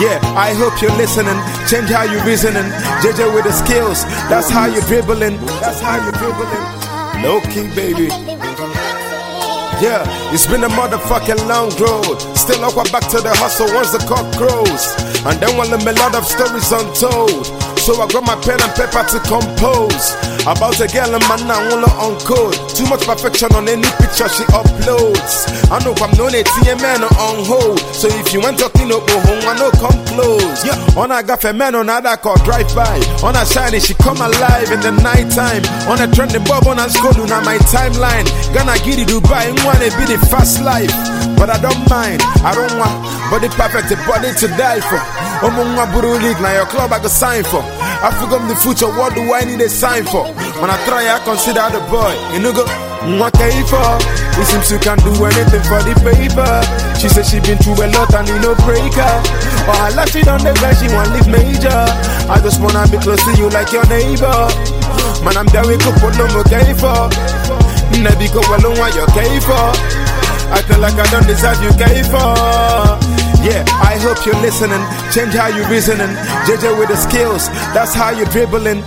Yeah, I hope you're listening. Change how you reasoning. JJ with the skills. That's how you're dribbling. That's how you're dribbling. Low key, baby. Yeah, it's been a motherfucking long road. Still awkward back to the hustle once the cock crows. And then one of a lot of stories untold. So I got my pen and paper to compose about a girl and man I wanna uncode. Too much perfection on any picture she uploads. I know I'm known it man on hold. So if you want talking up home, I know come close. Yeah, on I got a man on that call drive by. On a shiny she come alive in the night time. On a trending bob on a scroll on my timeline. Gonna get it Dubai and wanna be the fast life. But I don't mind, I don't want body perfect, a body to die for. Omunga Buru League, now your club I go sign for. I forgot the future, what do I need a sign for? When I try, I consider the boy. You know, go, what can for? It seems you can do anything for the paper. She said she been through a lot and you know breaker. Or I left it on the bed, she want live major. I just wanna be close to you like your neighbor. Man, I'm there with couple no more K for. Never go alone what you K for. I feel like I don't deserve you K for. Yeah, I hope you're listening. Change how you reasoning. JJ with the skills. That's how you're dribbling.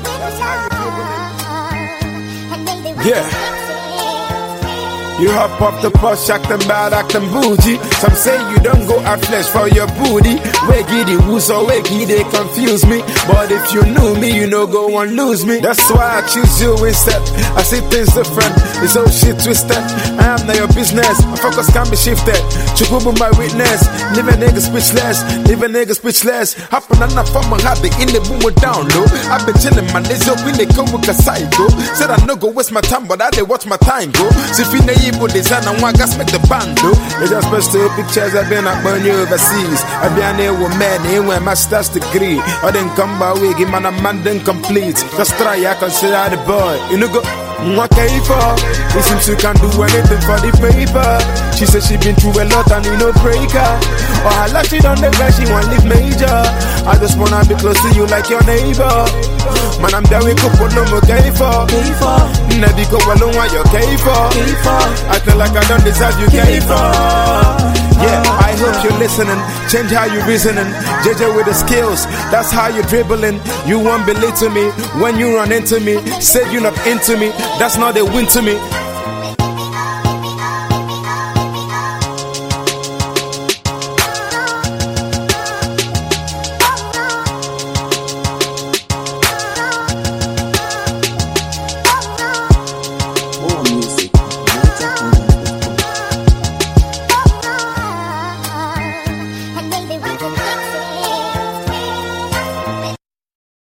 Yeah. You hop up the posh, acting bad, acting bougie. Some say you don't go out flesh for your booty. Where giddy woo, so where they confuse me. But if you knew me, you know go and lose me. That's why I choose you instead. I see things different, it's all shit twisted. I am not your business, my focus can be shifted. Chukubu my witness, leave a nigga speechless. Leave a nigga speechless. Happen and I found my habit in the boom down low. I've been chilling man, they up in the come with a psycho. Said I no go waste my time, but I they watch my time go. See if design and one gas make the band do. They just post two pictures I've been up on you overseas. I've been here with men in my master's degree. I didn't come by wig, man, a man didn't complete. Just try, I consider the boy. You know go. What can you for? It seems you can do anything for the paper. She said she been through a lot and you know breaker. Or I left it on the bed, she want live major. I just wanna be close to you like your neighbor. Man, I'm there with couple no more K for. Never go alone what you K for. I feel like I don't deserve you K for. Yeah, I hope you're listening. Change how you reasoning. JJ with the skills. That's how you're dribbling. You won't believe to me when you run into me. Say you're not into me. That's not a win to me.